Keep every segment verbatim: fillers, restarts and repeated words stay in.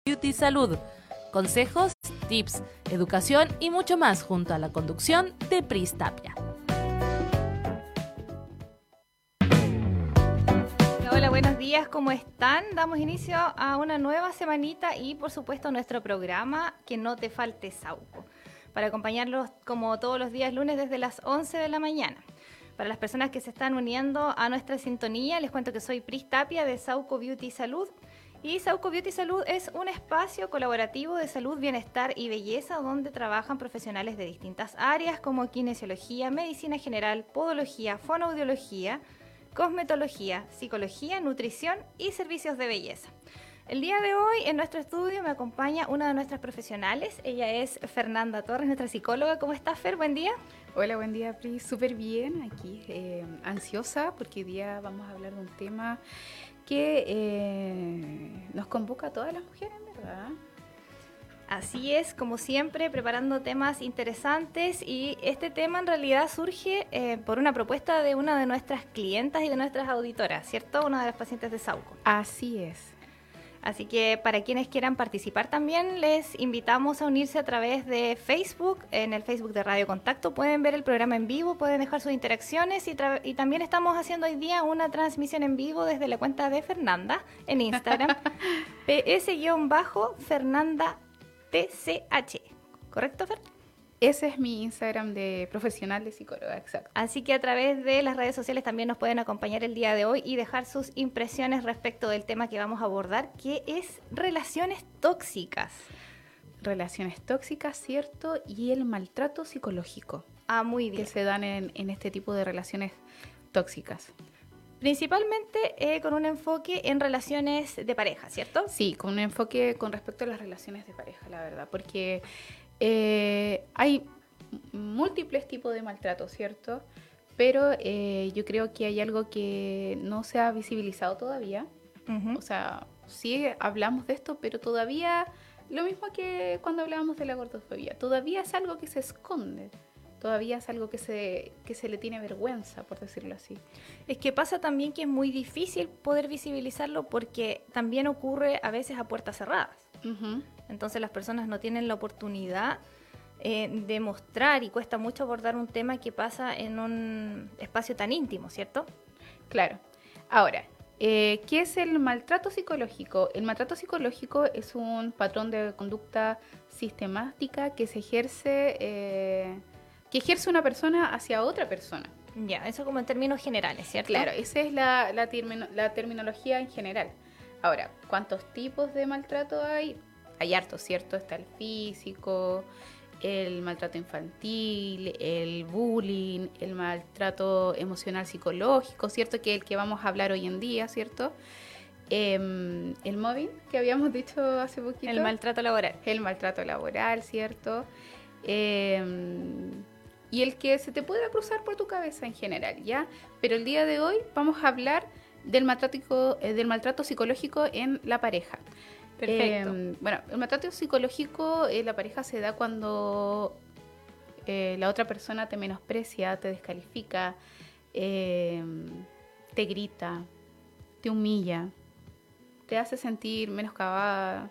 Beauty Salud. Consejos, tips, educación y mucho más junto a la conducción de Pris Tapia. Hola, buenos días, ¿cómo están? Damos inicio a una nueva semanita y por supuesto a nuestro programa Que no te falte Sauco, para acompañarlos como todos los días lunes desde las once de la mañana. Para las personas que se están uniendo a nuestra sintonía, les cuento que soy Pris Tapia de Sauco Beauty Salud. Y Sauco Beauty Salud es un espacio colaborativo de salud, bienestar y belleza donde trabajan profesionales de distintas áreas como kinesiología, medicina general, podología, fonoaudiología, cosmetología, psicología, nutrición y servicios de belleza. El día de hoy en nuestro estudio me acompaña una de nuestras profesionales. Ella es Fernanda Torres, nuestra psicóloga. ¿Cómo estás, Fer? Buen día. Hola, buen día, Pri. Súper bien, aquí eh, ansiosa porque hoy día vamos a hablar de un tema que eh, nos convoca a todas las mujeres, ¿verdad? Así es, como siempre, preparando temas interesantes, y este tema en realidad surge eh, por una propuesta de una de nuestras clientas y de nuestras auditoras, ¿cierto? Una de las pacientes de Sauco. Así es. Así que para quienes quieran participar también les invitamos a unirse a través de Facebook, en el Facebook de Radio Contacto. Pueden ver el programa en vivo, pueden dejar sus interacciones y, tra- y también estamos haciendo hoy día una transmisión en vivo desde la cuenta de Fernanda en Instagram, P S-Fernanda T C H. ¿Correcto, Fer? Ese es mi Instagram de profesional de psicóloga, exacto. Así que a través de las redes sociales también nos pueden acompañar el día de hoy y dejar sus impresiones respecto del tema que vamos a abordar, que es relaciones tóxicas. Relaciones tóxicas, ¿cierto? Y el maltrato psicológico. Ah, muy bien. Que se dan en, en este tipo de relaciones tóxicas. Principalmente eh, con un enfoque en relaciones de pareja, ¿cierto? Sí, con un enfoque con respecto a las relaciones de pareja, la verdad, porque eh, hay múltiples tipos de maltrato, ¿cierto? Pero eh, yo creo que hay algo que no se ha visibilizado todavía. Uh-huh. O sea, sí hablamos de esto, pero todavía, lo mismo que cuando hablábamos de la gordofobia, todavía es algo que se esconde. Todavía es algo que se, que se le tiene vergüenza, por decirlo así. Es que pasa también que es muy difícil poder visibilizarlo porque también ocurre a veces a puertas cerradas. Uh-huh. Entonces las personas no tienen la oportunidad eh, de mostrar, y cuesta mucho abordar un tema que pasa en un espacio tan íntimo, ¿cierto? Claro. Ahora, eh, ¿qué es el maltrato psicológico? El maltrato psicológico es un patrón de conducta sistemática que se ejerce... Eh, que ejerce una persona hacia otra persona. Ya, eso como en términos generales, ¿cierto? Claro, esa es la, la, termino, la terminología en general. Ahora, ¿cuántos tipos de maltrato hay? Hay hartos, ¿cierto? Está el físico, el maltrato infantil, el bullying, el maltrato emocional psicológico, ¿cierto? Que es el que vamos a hablar hoy en día, ¿cierto? Eh, el mobbing, que habíamos dicho hace poquito. El maltrato laboral. El maltrato laboral, ¿cierto? Eh, y el que se te pueda cruzar por tu cabeza en general, ¿ya? Pero el día de hoy vamos a hablar del maltrato, eh, del maltrato psicológico en la pareja. Perfecto. Eh, bueno, el maltrato psicológico en la pareja se da cuando eh, la otra persona te menosprecia, te descalifica, eh, te grita, te humilla, te hace sentir menoscabada,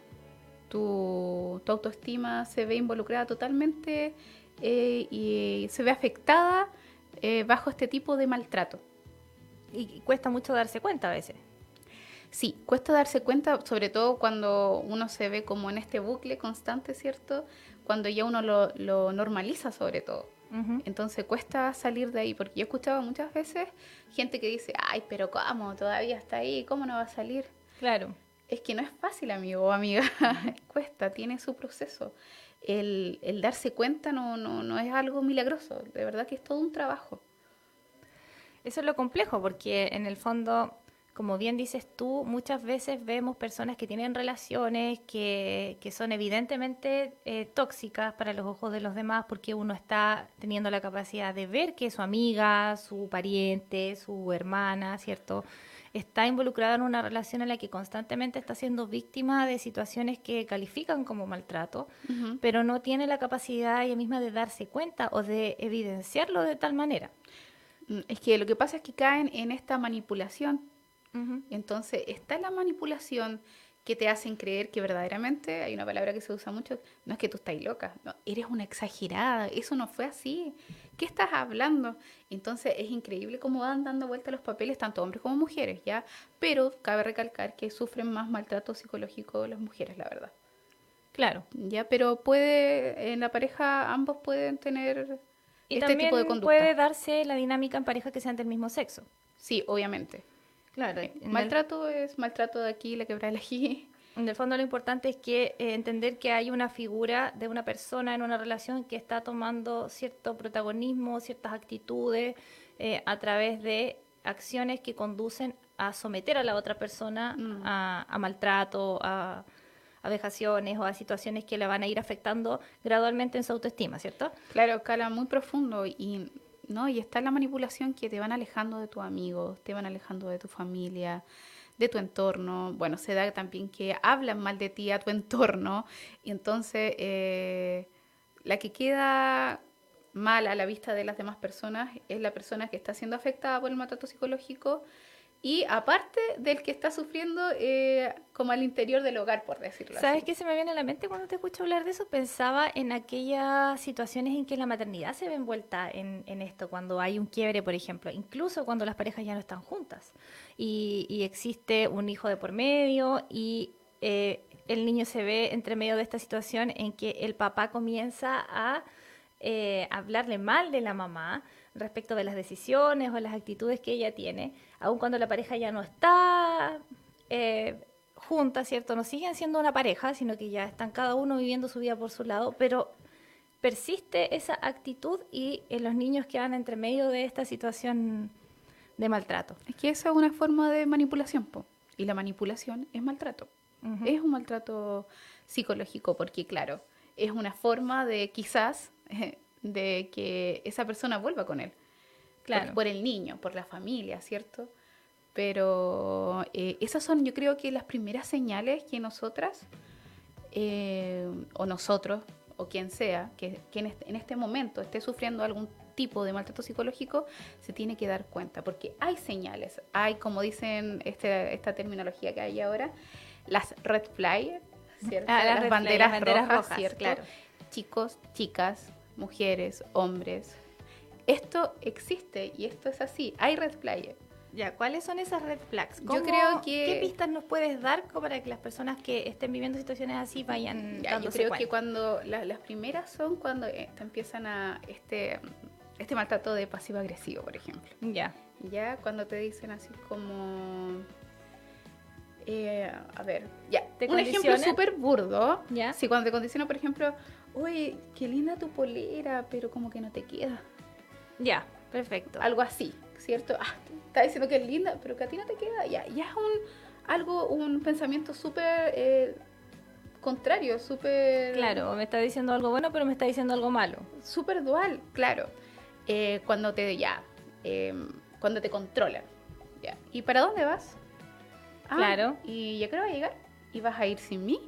tu, tu autoestima se ve involucrada totalmente eh, y se ve afectada eh, bajo este tipo de maltrato. Y cuesta mucho darse cuenta a veces. Sí, cuesta darse cuenta, sobre todo cuando uno se ve como en este bucle constante, ¿cierto? Cuando ya uno lo, lo normaliza sobre todo. Uh-huh. Entonces cuesta salir de ahí, porque yo he escuchado muchas veces gente que dice, ay, pero ¿cómo? Todavía está ahí, ¿cómo no va a salir? Claro. Es que no es fácil, amigo o amiga, cuesta, tiene su proceso. El, el darse cuenta no, no, no es algo milagroso, de verdad que es todo un trabajo. Eso es lo complejo, porque en el fondo, como bien dices tú, muchas veces vemos personas que tienen relaciones que, que son evidentemente eh, tóxicas para los ojos de los demás, porque uno está teniendo la capacidad de ver que su amiga, su pariente, su hermana, ¿cierto?, está involucrada en una relación en la que constantemente está siendo víctima de situaciones que califican como maltrato, uh-huh. pero no tiene la capacidad ella misma de darse cuenta o de evidenciarlo de tal manera. Es que lo que pasa es que caen en esta manipulación. Uh-huh. Entonces está la manipulación que te hacen creer que verdaderamente, hay una palabra que se usa mucho, no es que tú estás loca, no, eres una exagerada, eso no fue así, ¿qué estás hablando? Entonces es increíble cómo van dando vuelta los papeles, tanto hombres como mujeres, ¿ya? Pero cabe recalcar que sufren más maltrato psicológico las mujeres, la verdad. Claro. Ya, pero puede, en la pareja ambos pueden tener Y este también tipo de conducta. puede darse la dinámica en pareja que sean del mismo sexo. Sí, obviamente. Claro. Eh, En maltrato es maltrato de aquí, la quebrada de aquí. En el fondo lo importante es que eh, entender que hay una figura de una persona en una relación que está tomando cierto protagonismo, ciertas actitudes eh, a través de acciones que conducen a someter a la otra persona Mm. a, a maltrato, a, a vejaciones o a situaciones que la van a ir afectando gradualmente en su autoestima, ¿cierto? Claro, cala muy profundo y no, y está la manipulación que te van alejando de tus amigos, te van alejando de tu familia, de tu entorno. Bueno, se da también que hablan mal de ti a tu entorno y entonces eh, la que queda mal a la vista de las demás personas es la persona que está siendo afectada por el maltrato psicológico y aparte del que está sufriendo eh, como al interior del hogar, por decirlo así. ¿Sabes qué se me viene a la mente cuando te escucho hablar de eso? Pensaba en aquellas situaciones en que la maternidad se ve envuelta en, en esto, cuando hay un quiebre, por ejemplo, incluso cuando las parejas ya no están juntas y, y existe un hijo de por medio y eh, el niño se ve entre medio de esta situación en que el papá comienza a eh, hablarle mal de la mamá respecto de las decisiones o las actitudes que ella tiene, aun cuando la pareja ya no está eh, junta, ¿cierto? No siguen siendo una pareja, sino que ya están cada uno viviendo su vida por su lado, pero persiste esa actitud y en los niños quedan entre medio de esta situación de maltrato. Es que esa es una forma de manipulación, po. Y la manipulación es maltrato. Ujú. Es un maltrato psicológico porque, claro, es una forma de quizás eh, de que esa persona vuelva con él. Claro. Por, por el niño, por la familia, ¿cierto? Pero eh, esas son, yo creo que las primeras señales que nosotras, eh, o nosotros, o quien sea, que, que en, este, en este momento esté sufriendo algún tipo de maltrato psicológico, se tiene que dar cuenta, porque hay señales, hay, como dicen este, esta terminología que hay ahora, las red flags, ¿cierto? Ah, las las red banderas, flag, las banderas rojas, rojas, ¿cierto? claro. Chicos, chicas, mujeres, hombres. Esto existe y esto es así. Hay red flags. Ya, ¿cuáles son esas red flags? Yo ¿Cómo- creo que- ¿Qué pistas nos puedes dar como para que las personas que estén viviendo situaciones así vayan Ya, yo dándose creo cuenta? que cuando la- las primeras son cuando eh, te empiezan a este este maltrato de pasivo-agresivo, por ejemplo. Ya. Ya cuando te dicen así como eh, a ver, ya, ¿Te un ejemplo condicionan? súper burdo. Ya. Si cuando te condicionan, por ejemplo, oye, qué linda tu polera, pero como que no te queda. Ya, perfecto. Algo así, ¿cierto? Ah, está diciendo que es linda, pero que a ti no te queda. Ya, ya es un algo, un pensamiento súper eh, contrario, súper... Claro, me está diciendo algo bueno, pero me está diciendo algo malo. Súper dual, claro. Eh, cuando te, ya, eh, cuando te controlan. Ya. ¿Y para dónde vas? Ah, Claro. ¿y ya creo que vas a llegar? ¿Y vas a ir sin mí?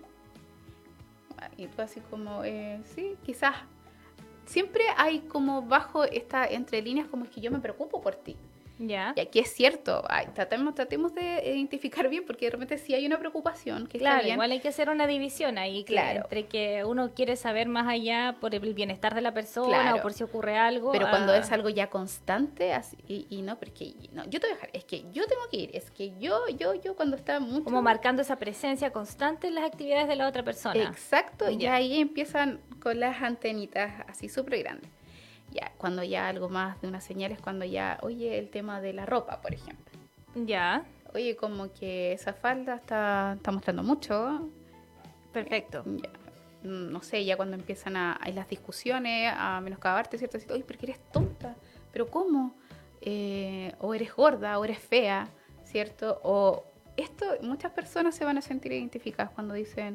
Ah, y tú así como, eh, sí, quizás. Siempre hay como bajo esta entre líneas como es que yo me preocupo por ti. Ya. Y aquí es cierto, ay, tratemos, tratemos de identificar bien, porque de repente sí hay una preocupación que está Claro, bien. igual hay que hacer una división ahí, que Claro. entre que uno quiere saber más allá por el bienestar de la persona Claro. o por si ocurre algo. Pero cuando a- es algo ya constante, así, y, y no, porque no, yo te voy a dejar, es que yo tengo que ir, es que yo, yo, yo, cuando está mucho... Como marcando esa presencia constante en las actividades de la otra persona. Exacto, y Ya. ahí empiezan con las antenitas así súper grandes. Ya, cuando ya algo más de una señal es cuando ya, oye, el tema de la ropa, por ejemplo. Ya, Oye, como que esa falda está, está mostrando mucho. perfecto. Ya, mm, no sé, ya cuando empiezan a, a las discusiones, a menoscabarte, ¿cierto? Así, oye, pero que eres tonta, pero ¿cómo? Eh, o eres gorda, o eres fea, ¿cierto? O esto, muchas personas se van a sentir identificadas cuando dicen,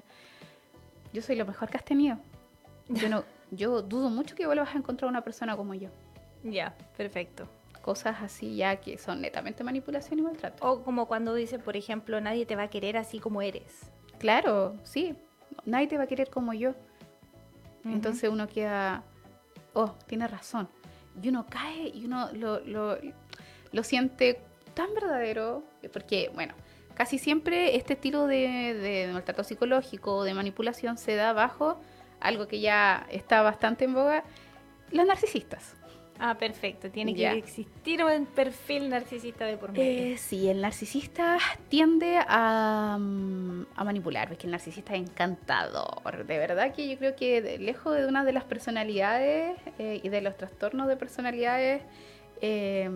yo soy lo mejor que has tenido. Yo, no, yo dudo mucho que vuelvas a encontrar una persona como yo. Ya, perfecto. Cosas así ya que son netamente manipulación y maltrato. O como cuando dicen, por ejemplo, nadie te va a querer así como eres. Claro, sí, nadie te va a querer como yo. Ujú. Entonces uno queda, oh, tiene razón. Y uno cae y uno lo, lo, lo siente tan verdadero, porque, bueno, casi siempre este estilo de, de maltrato psicológico o de manipulación se da bajo algo que ya está bastante en boga, las narcisistas. Ah, perfecto. Tiene Ya. que existir un perfil narcisista de por medio. Eh, sí, el narcisista tiende a, mm, a manipular, porque el narcisista es encantador. De verdad que yo creo que de- lejos de una de las personalidades eh, y de los trastornos de personalidades eh,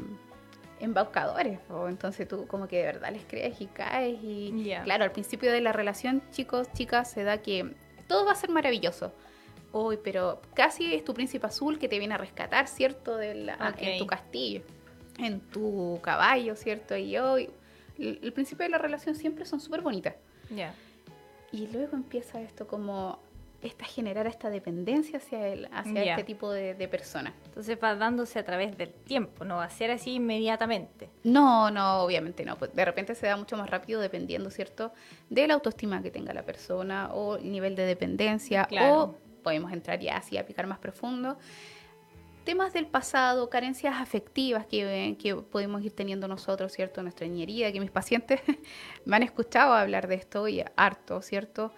embaucadores. O entonces tú como que de verdad les crees y caes. Y Ya. claro, al principio de la relación, chicos, chicas, se da que todo va a ser maravilloso. Uy, pero casi es tu príncipe azul que te viene a rescatar, ¿cierto? De la- Ok. En tu castillo, en tu caballo, ¿cierto? Y hoy, el, el principio de la relación siempre son súper bonitas. Ya. Y luego empieza esto como, esta generar esta dependencia hacia, el, hacia Ya. este tipo de, de personas. Entonces va dándose a través del tiempo, no va a ser así inmediatamente. No, no, obviamente no. Pues de repente se da mucho más rápido dependiendo, ¿cierto? De la autoestima que tenga la persona o el nivel de dependencia. Claro. O podemos entrar ya así a picar más profundo. Temas del pasado, carencias afectivas que, que podemos ir teniendo nosotros, ¿cierto? Nuestra niñería, que mis pacientes me han escuchado hablar de esto y harto, ¿cierto?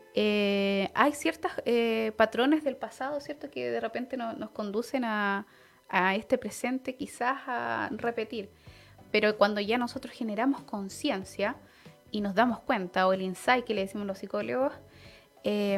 Eh, hay ciertos eh, patrones del pasado, ¿cierto? Que de repente no- nos conducen a, a este presente quizás a repetir. Pero cuando ya nosotros generamos conciencia y nos damos cuenta, o el insight que le decimos los psicólogos, eh,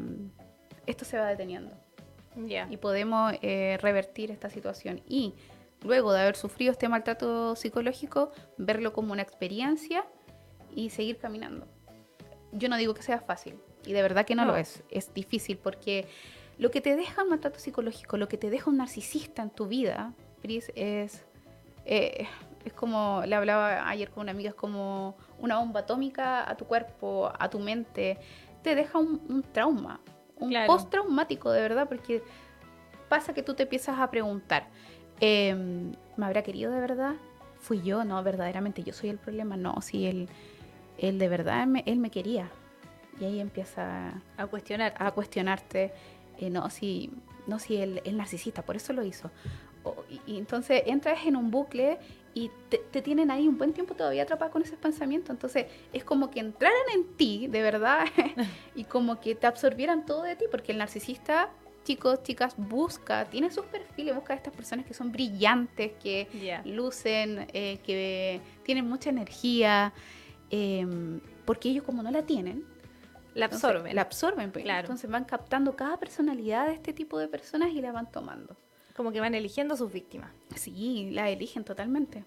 esto se va deteniendo Ya. y podemos eh, revertir esta situación. Y luego de haber sufrido este maltrato psicológico, verlo como una experiencia y seguir caminando. Yo no digo que sea fácil, y de verdad que no, No. lo es. Es difícil porque lo que te deja un maltrato psicológico, lo que te deja un narcisista en tu vida, Pris, es, eh, es como, le hablaba ayer con una amiga, es como una bomba atómica a tu cuerpo, a tu mente. Te deja un, un trauma, un Claro. postraumático de verdad, porque pasa que tú te empiezas a preguntar, eh, ¿me habrá querido de verdad? ¿Fui yo? No, verdaderamente yo soy el problema. No, si él, él de verdad, me, él me quería. Y ahí empieza A cuestionar. a cuestionarte, eh, no, si, no, si él es narcisista, por eso lo hizo. O- y, y entonces entras en un bucle y te, te tienen ahí un buen tiempo todavía atrapada con esos pensamientos. Entonces es como que entraran en ti, de verdad, y como que te absorbieran todo de ti, porque el narcisista, chicos, chicas, busca, tiene sus perfiles, busca a estas personas que son brillantes, que Ya. lucen, eh, que tienen mucha energía, eh, porque ellos como no la tienen, La entonces, absorben. la absorben, pues. Claro. Entonces van captando cada personalidad de este tipo de personas y la van tomando. Como que van eligiendo sus víctimas. Sí, la eligen totalmente.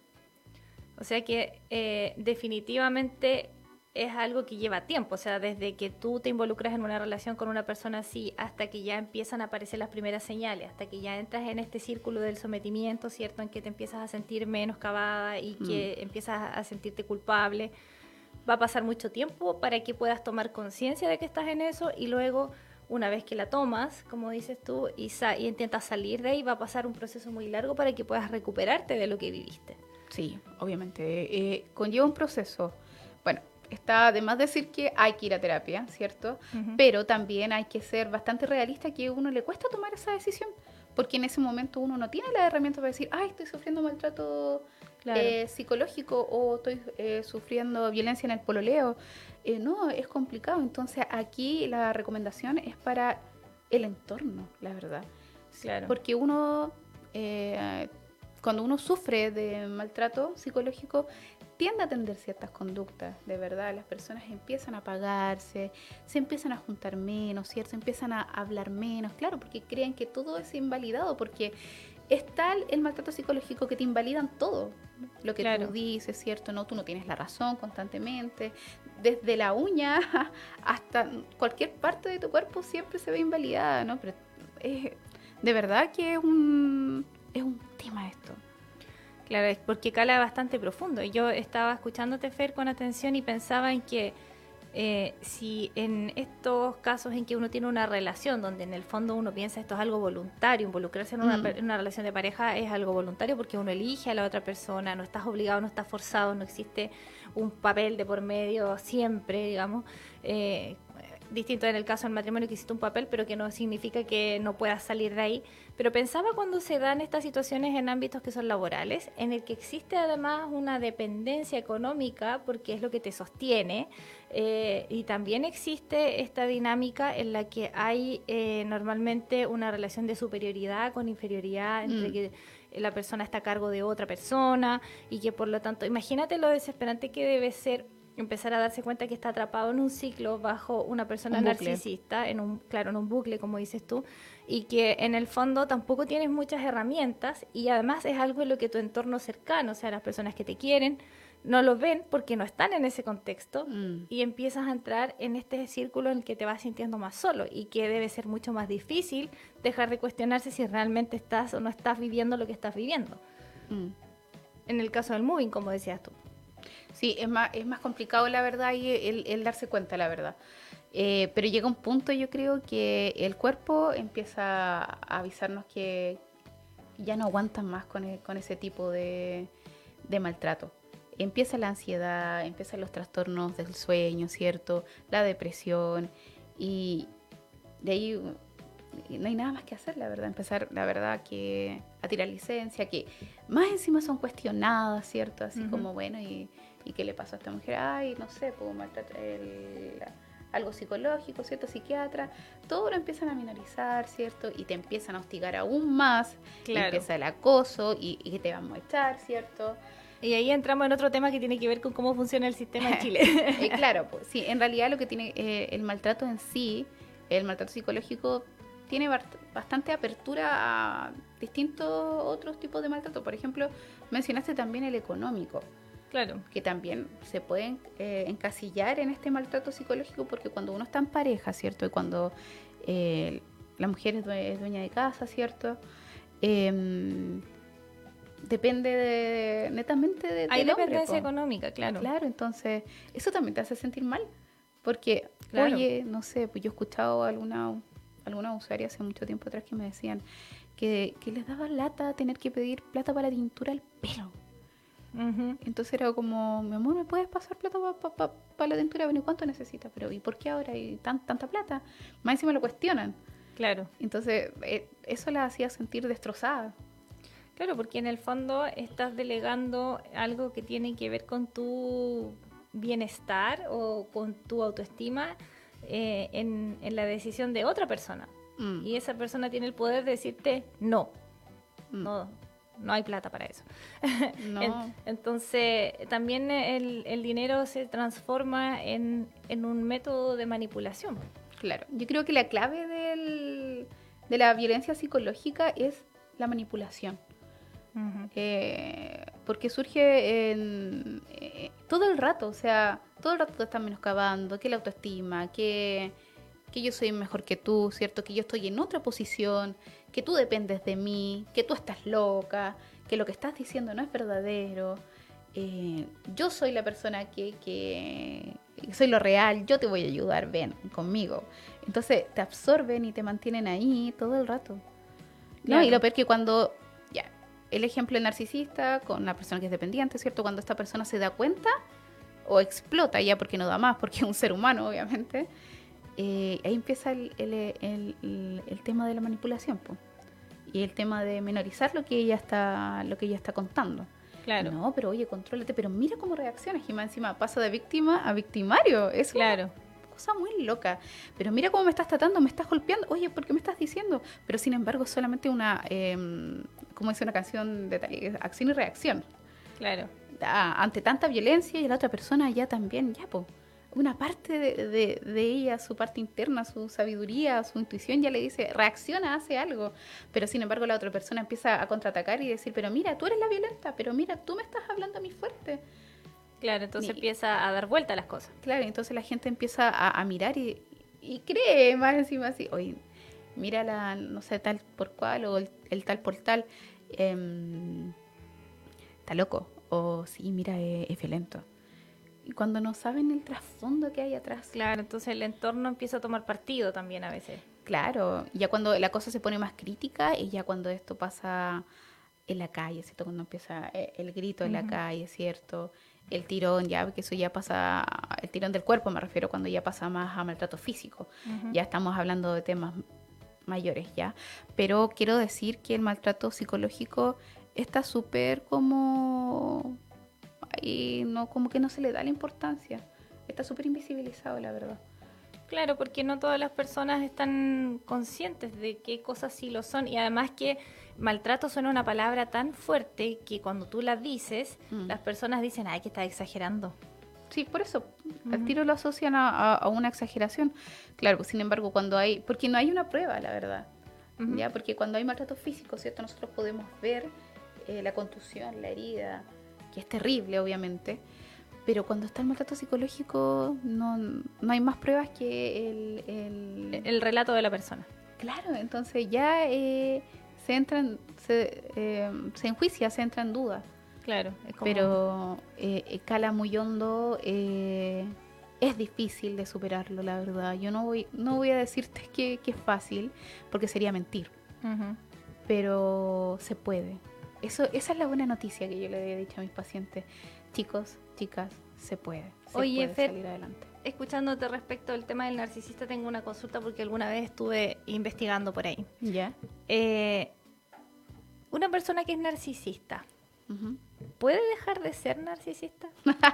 O sea que eh, definitivamente es algo que lleva tiempo. O sea, desde que tú te involucras en una relación con una persona así hasta que ya empiezan a aparecer las primeras señales, hasta que ya entras en este círculo del sometimiento, ¿cierto? En que te empiezas a sentir menoscabada y que empiezas a sentirte culpable. Va a pasar mucho tiempo para que puedas tomar conciencia de que estás en eso y luego, una vez que la tomas, como dices tú, y, sa- y intentas salir de ahí, va a pasar un proceso muy largo para que puedas recuperarte de lo que viviste. Sí, obviamente. Eh, conlleva un proceso. Bueno, está de más decir que hay que ir a terapia, ¿cierto? Ujú. Pero también hay que ser bastante realista que a uno le cuesta tomar esa decisión. Porque en ese momento uno no tiene la herramienta para decir, ay, estoy sufriendo maltrato Claro. eh, psicológico o estoy eh, sufriendo violencia en el pololeo. Eh, no, es complicado. Entonces aquí la recomendación es para el entorno, la verdad. Claro. Porque uno, eh, cuando uno sufre de maltrato psicológico, tiende a atender ciertas conductas, de verdad. Las personas empiezan a apagarse, se empiezan a juntar menos, ¿cierto? Empiezan a hablar menos, claro, porque creen que todo es invalidado, porque es tal el maltrato psicológico que te invalidan todo lo que Claro. tú dices, ¿cierto? No, tú no tienes la razón constantemente. Desde la uña hasta cualquier parte de tu cuerpo siempre se ve invalidada, ¿no? Pero es, de verdad que es un, es un tema esto. Claro, es porque cala bastante profundo. Yo estaba escuchándote, Fer, con atención y pensaba en que eh, si en estos casos en que uno tiene una relación donde en el fondo uno piensa esto es algo voluntario, involucrarse en una, Mm. per- en una relación de pareja es algo voluntario porque uno elige a la otra persona, no estás obligado, no estás forzado, no existe un papel de por medio siempre, digamos. Eh, distinto en el caso del matrimonio que hiciste un papel, pero que no significa que no puedas salir de ahí. Pero pensaba cuando se dan estas situaciones en ámbitos que son laborales, en el que existe además una dependencia económica, porque es lo que te sostiene, eh, y también existe esta dinámica en la que hay eh, normalmente una relación de superioridad con inferioridad, entre mm. que la persona está a cargo de otra persona, y que por lo tanto, imagínate lo desesperante que debe ser empezar a darse cuenta que está atrapado en un ciclo bajo una persona un narcisista, en un, claro, en un bucle, como dices tú, y que en el fondo tampoco tienes muchas herramientas, y además es algo en lo que tu entorno cercano, o sea, las personas que te quieren, no lo ven porque no están en ese contexto, mm. y empiezas a entrar en este círculo en el que te vas sintiendo más solo, y que debe ser mucho más difícil dejar de cuestionarse si realmente estás o no estás viviendo lo que estás viviendo. Mm. En el caso del moving, como decías tú. Sí, es más, es más complicado, la verdad, y el, el darse cuenta, la verdad. Eh, pero llega un punto, yo creo, que el cuerpo empieza a avisarnos que ya no aguantan más con, el, con ese tipo de, de maltrato. Empieza la ansiedad, empiezan los trastornos del sueño, ¿cierto? La depresión, y de ahí no hay nada más que hacer, la verdad. Empezar, la verdad, que a tirar licencia, que más encima son cuestionadas, ¿cierto? Así uh-huh. como, bueno, y... ¿Y qué le pasó a esta mujer? Ay, no sé, puedo maltratar el, algo psicológico, ¿cierto? Psiquiatra. Todo lo empiezan a minorizar, ¿cierto? Y te empiezan a hostigar aún más. Claro. Empieza el acoso y, y te van a echar, ¿cierto? Y ahí entramos en otro tema que tiene que ver con cómo funciona el sistema en Chile. eh, claro, pues, sí, en realidad lo que tiene eh, el maltrato en sí, el maltrato psicológico, tiene bastante apertura a distintos otros tipos de maltrato. Por ejemplo, mencionaste también el económico. Claro. Que también se pueden eh, encasillar en este maltrato psicológico, porque cuando uno está en pareja, ¿cierto? Y cuando eh, la mujer es, due- es dueña de casa, ¿cierto? Eh, depende de, netamente de, Hay del hombre. Hay dependencia económica, claro. Claro, entonces eso también te hace sentir mal, porque, claro. oye, no sé, pues yo he escuchado a alguna, alguna usuaria hace mucho tiempo atrás que me decían que, que les daba lata tener que pedir plata para la tintura al pelo. Uh-huh. Entonces era como, mi amor, ¿me puedes pasar plata para pa, pa, pa la tintura? Bueno, ¿cuánto necesitas? Pero ¿y por qué ahora hay tan, tanta plata? Más encima lo cuestionan. Claro. Entonces eh, eso la hacía sentir destrozada. Claro, porque en el fondo estás delegando algo que tiene que ver con tu bienestar o con tu autoestima eh, en, en la decisión de otra persona. Mm. Y esa persona tiene el poder de decirte no, mm. no. No hay plata para eso. No. Entonces, también el, el dinero se transforma en, en un método de manipulación. Claro. Yo creo que la clave del, de la violencia psicológica es la manipulación. Uh-huh. Eh, porque surge en, eh, todo el rato, o sea, todo el rato te están menoscabando, que la autoestima, que, que yo soy mejor que tú, ¿cierto? Que yo estoy en otra posición, que tú dependes de mí, que tú estás loca, que lo que estás diciendo no es verdadero, eh, yo soy la persona que, que soy lo real, yo te voy a ayudar, ven conmigo. Entonces te absorben y te mantienen ahí todo el rato. Claro. ¿No? Y lo peor que cuando, ya, el ejemplo del narcisista con una persona que es dependiente, ¿cierto? Cuando esta persona se da cuenta o explota ya porque no da más, porque es un ser humano, obviamente, Eh, ahí empieza el, el, el, el, el tema de la manipulación, po. Y el tema de menorizar lo que ella está lo que ella está contando. Claro. No, pero oye, contrólate, pero mira cómo reacciona, y más encima pasa de víctima a victimario. Es claro. una cosa muy loca. Pero mira cómo me estás tratando, me estás golpeando. Oye, ¿por qué me estás diciendo? Pero sin embargo, solamente una, eh, como dice una canción de tal, acción y reacción. Claro. Ah, ante tanta violencia, y la otra persona ya también, ya, po. Una parte de, de, de ella, su parte interna, su sabiduría, su intuición ya le dice, reacciona, hace algo. Pero sin embargo la otra persona empieza a contraatacar y decir, pero mira, tú eres la violenta, pero mira, tú me estás hablando a mí fuerte. Claro, entonces y, empieza a dar vuelta a las cosas. Claro, entonces la gente empieza a, a mirar y, y cree más encima así, oye, mira la, no sé, tal por cual, o el, el tal por tal, eh, está loco, o sí, mira, es, es violento. Y cuando no saben el trasfondo que hay atrás. Claro, entonces el entorno empieza a tomar partido también a veces. Claro, ya cuando la cosa se pone más crítica y ya cuando esto pasa en la calle, ¿cierto? Cuando empieza el grito en uh-huh. la calle, ¿cierto? el tirón, ya, porque eso ya pasa, el tirón del cuerpo me refiero cuando ya pasa más a maltrato físico. Uh-huh. Ya estamos hablando de temas mayores, ya. Pero quiero decir que el maltrato psicológico está súper como... y no, como que no se le da la importancia. Está súper invisibilizado, la verdad. Claro, porque no todas las personas están conscientes de qué cosas sí lo son. Y además que maltrato suena una palabra tan fuerte que cuando tú la dices, mm. las personas dicen, ay, que estás exagerando. Sí, por eso, uh-huh. al tiro lo asocian a, a, a una exageración. Claro, sin embargo, cuando hay... porque no hay una prueba, la verdad. Uh-huh. ¿Ya? Porque cuando hay maltrato físico, ¿cierto? Nosotros podemos ver eh, la contusión, la herida, que es terrible, obviamente. Pero cuando está el maltrato psicológico, no, no hay más pruebas que el, el... el relato de la persona. Claro, entonces ya eh, se entra en, se, eh, se enjuicia, se entra en duda. Claro, es como... pero eh, cala muy hondo, eh, es difícil de superarlo, la verdad. Yo no voy, no voy a decirte que, que es fácil, porque sería mentir. Uh-huh. Pero se puede. Eso, esa es la buena noticia que yo le he dicho a mis pacientes. Chicos, chicas, se puede. Se Oye, puede Fer, salir adelante. Escuchándote respecto al tema del narcisista, tengo una consulta porque alguna vez estuve investigando por ahí. ¿Ya? Eh, una persona que es narcisista, uh-huh. ¿puede dejar de ser narcisista?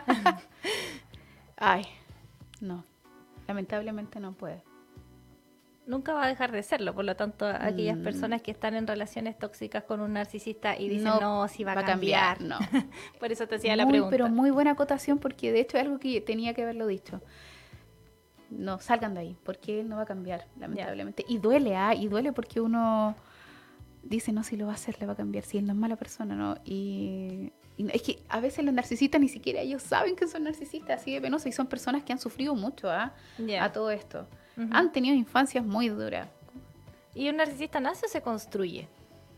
Ay, no. Lamentablemente no puede. Nunca va a dejar de serlo, por lo tanto, aquellas mm. personas que están en relaciones tóxicas con un narcisista y dicen, no, no si va, va a cambiar. cambiar no. Por eso te hacía muy, la pregunta. Pero muy buena acotación, porque de hecho es algo que tenía que haberlo dicho. No, salgan de ahí, porque él no va a cambiar, lamentablemente. Yeah. Y duele, ¿ah? Y duele porque uno dice, no, si lo va a hacer, le va a cambiar, si él no es mala persona, ¿no? Y, y es que a veces los narcisistas ni siquiera ellos saben que son narcisistas, así de penoso, y son personas que han sufrido mucho, ¿ah? Yeah. A todo esto. Uh-huh. Han tenido infancias muy duras. ¿Y un narcisista nace o se construye?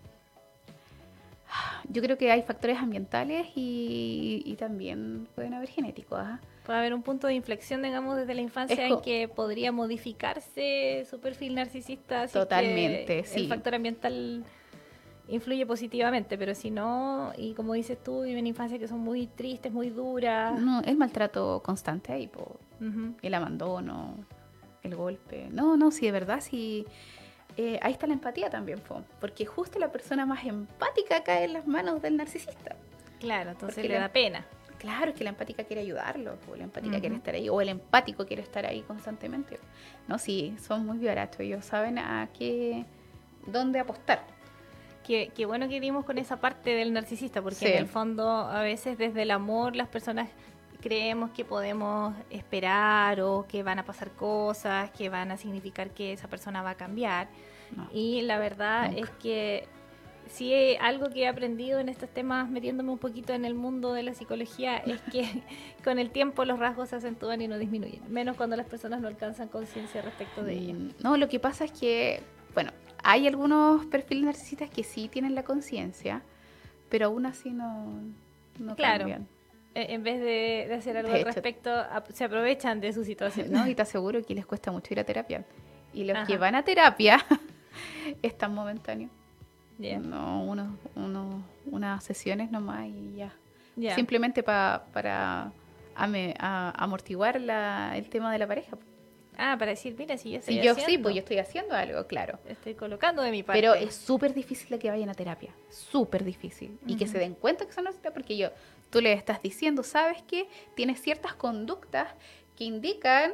Yo creo que hay factores ambientales y, y también pueden haber genéticos. ¿eh? Puede haber un punto de inflexión, digamos, desde la infancia co- en que podría modificarse su perfil narcisista. Si Totalmente, es que sí. El factor ambiental influye positivamente, pero si no, y como dices tú, viven infancias que son muy tristes, muy duras. No, el maltrato constante ahí, po, uh-huh. el abandono, el golpe. No, no, sí, de verdad, sí. Eh, ahí está la empatía también, po, porque justo la persona más empática cae en las manos del narcisista. Claro, entonces porque le la, da pena. Claro, es que la empática quiere ayudarlo, o la empática uh-huh. quiere estar ahí, o el empático quiere estar ahí constantemente. No, sí, son muy vivarachos, ellos saben a qué, dónde apostar. Qué, qué bueno que dimos con esa parte del narcisista, porque sí. en el fondo a veces desde el amor las personas creemos que podemos esperar o que van a pasar cosas, que van a significar que esa persona va a cambiar. No. Y la verdad Nunca. es que sí, algo que he aprendido en estos temas, metiéndome un poquito en el mundo de la psicología, es que con el tiempo los rasgos se acentúan y no disminuyen, menos cuando las personas no alcanzan conciencia respecto de ello. No, lo que pasa es que, bueno, hay algunos perfiles narcisistas que sí tienen la conciencia, pero aún así no, no claro. cambian. En vez de, de hacer algo de al hecho, respecto, a, se aprovechan de su situación. No, y te aseguro que les cuesta mucho ir a terapia. Y los Ajá. que van a terapia están momentáneos. Yeah. No, unos, unos, unas sesiones nomás y ya. Yeah. Simplemente pa, para ame, a, amortiguar la, el tema de la pareja. Ah, para decir, mira, si yo estoy si haciendo. Yo sí, pues yo estoy haciendo algo, claro. Estoy colocando de mi parte. Pero es súper difícil que vayan a terapia. Súper difícil. Uh-huh. Y que se den cuenta que son narcisistas, porque yo, tú le estás diciendo, ¿sabes qué? Tienes ciertas conductas que indican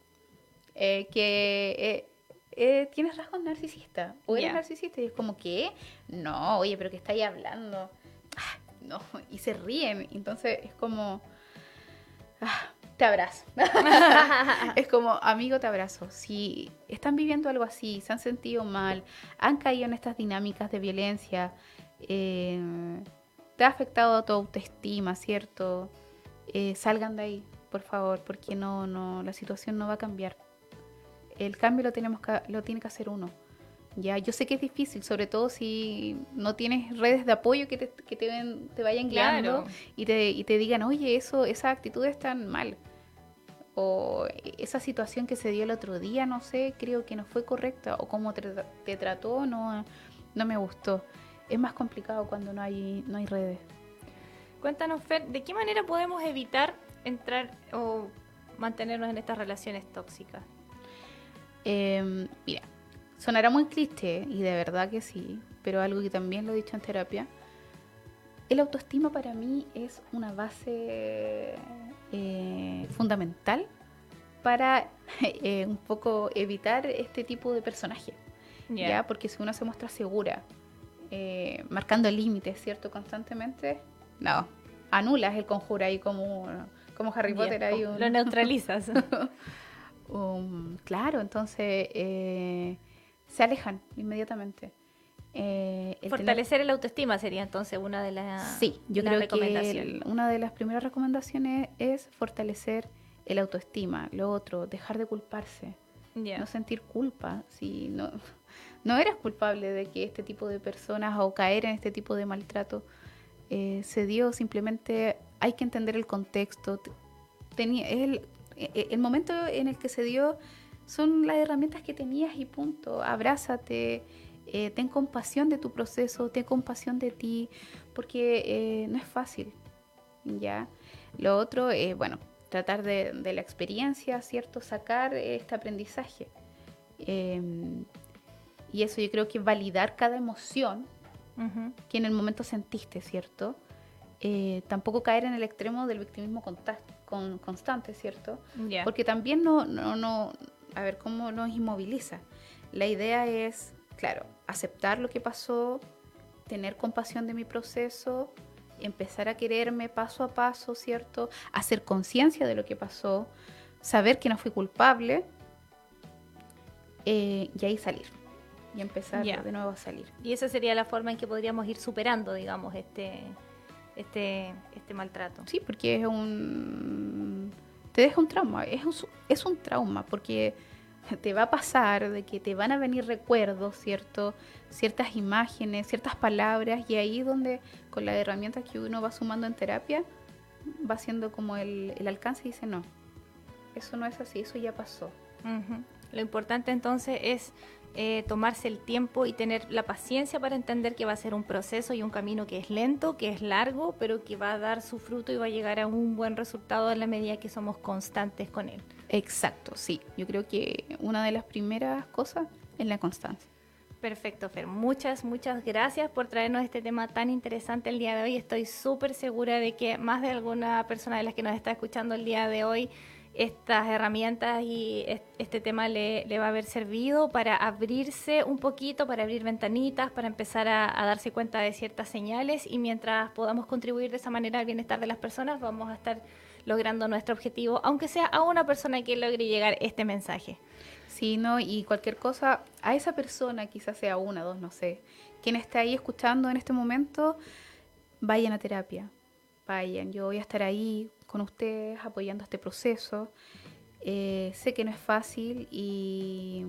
eh, que eh, eh, tienes rasgos narcisistas. O eres yeah. narcisista. Y es como, ¿qué? No, oye, pero ¿qué estáis hablando? Ah, no, y se ríen. Entonces es como... Ah, te abrazo. Es como, amigo, te abrazo. Si están viviendo algo así, se han sentido mal, han caído en estas dinámicas de violencia, eh, te ha afectado tu autoestima, ¿cierto? Eh, salgan de ahí, por favor, porque no, no, la situación no va a cambiar. El cambio lo tenemos que, lo tiene que hacer uno. Ya, yo sé que es difícil, sobre todo si no tienes redes de apoyo que te, que te, ven, te vayan guiando claro. y, te, y te digan, oye, eso, esa actitud está mal. O esa situación que se dio el otro día, no sé, creo que no fue correcta. O cómo te, te trató, no, no me gustó. Es más complicado cuando no hay, no hay redes. Cuéntanos, Fer, ¿de qué manera podemos evitar entrar o mantenernos en estas relaciones tóxicas? Eh, mira, sonará muy cliché, y de verdad que sí, pero algo que también lo he dicho en terapia, el autoestima para mí es una base eh, fundamental para eh, un poco evitar este tipo de personaje, Yeah. ¿ya? Porque si uno se muestra segura, eh, marcando límites, ¿cierto? Constantemente, no, anulas el conjuro ahí como, como Harry Yeah. Potter. Ahí un... Lo neutralizas. um, claro, entonces eh, se alejan inmediatamente. Eh, el Fortalecer el autoestima sería entonces una de las Sí, yo las creo recomendaciones. que el- una de las primeras recomendaciones es fortalecer el autoestima. Lo otro, dejar de culparse, Yeah. no sentir culpa. Si no, no eres culpable de que este tipo de personas o caer en este tipo de maltrato eh, se dio, simplemente hay que entender el contexto. Tenía, es el, e- el momento en el que se dio son las herramientas que tenías y punto. Abrázate. Eh, ten compasión de tu proceso, ten compasión de ti, porque eh, no es fácil, ¿ya? Lo otro es, bueno, tratar de, de la experiencia, ¿cierto? Sacar este aprendizaje. Eh, y eso yo creo que validar cada emoción Ujú. que en el momento sentiste, ¿cierto? Eh, tampoco caer en el extremo del victimismo conta- con, constante, ¿cierto? Yeah. Porque también no, no, no, a ver, ¿cómo nos inmoviliza? La idea es, claro, aceptar lo que pasó, tener compasión de mi proceso, empezar a quererme paso a paso, ¿cierto? Hacer conciencia de lo que pasó, saber que no fui culpable, eh, y ahí salir. Y empezar Ya. de nuevo a salir. Y esa sería la forma en que podríamos ir superando, digamos, este, este, este maltrato. Sí, porque es un... te deja un trauma, es un, es un trauma, porque te va a pasar de que te van a venir recuerdos, ¿cierto? Ciertas imágenes, ciertas palabras, y ahí donde con las herramientas que uno va sumando en terapia, va haciendo como el, el alcance y dice, no, eso no es así, eso ya pasó. Ujú. Lo importante entonces es eh, tomarse el tiempo y tener la paciencia para entender que va a ser un proceso y un camino que es lento, que es largo, pero que va a dar su fruto y va a llegar a un buen resultado en la medida que somos constantes con él. Exacto, sí. Yo creo que una de las primeras cosas es la constancia. Perfecto, Fer. Muchas, muchas gracias por traernos este tema tan interesante el día de hoy. Estoy súper segura de que más de alguna persona de las que nos está escuchando el día de hoy, estas herramientas y este tema le, le va a haber servido para abrirse un poquito, para abrir ventanitas, para empezar a, a darse cuenta de ciertas señales, y mientras podamos contribuir de esa manera al bienestar de las personas, vamos a estar logrando nuestro objetivo, aunque sea a una persona que logre llegar este mensaje. Sí, ¿no? Y cualquier cosa, a esa persona, quizás sea una, dos, no sé, quien esté ahí escuchando en este momento, vayan a terapia, vayan, yo voy a estar ahí con ustedes apoyando este proceso. Eh, sé que no es fácil y,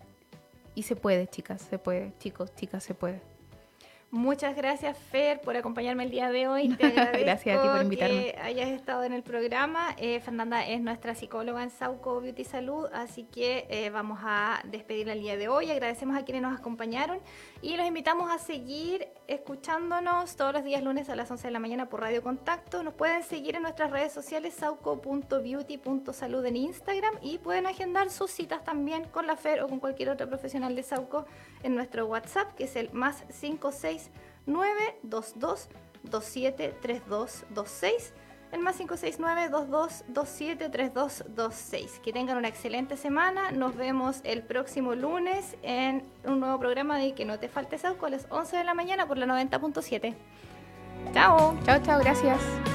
y se puede, chicas, se puede, chicos, chicas, se puede. Muchas gracias, Fer, por acompañarme el día de hoy. Te agradezco Gracias a ti por invitarme. que hayas estado en el programa. Eh, Fernanda es nuestra psicóloga en Sauco Beauty Salud, así que eh, vamos a despedirla el día de hoy. Agradecemos a quienes nos acompañaron y los invitamos a seguir escuchándonos todos los días lunes a las once de la mañana por Radio Contacto. Nos pueden seguir en nuestras redes sociales, sauco punto beauty punto salud en Instagram, y pueden agendar sus citas también con la Fer o con cualquier otro profesional de Sauco en nuestro WhatsApp, que es el más cinco seis nueve dos dos dos siete tres dos dos seis, el más cinco seis nueve dos dos dos siete tres dos dos seis. Que tengan una excelente semana. Nos vemos el próximo lunes en un nuevo programa de Que No Te Falte Sauco a las once de la mañana por la noventa punto siete. Chao. Chao, chao, gracias.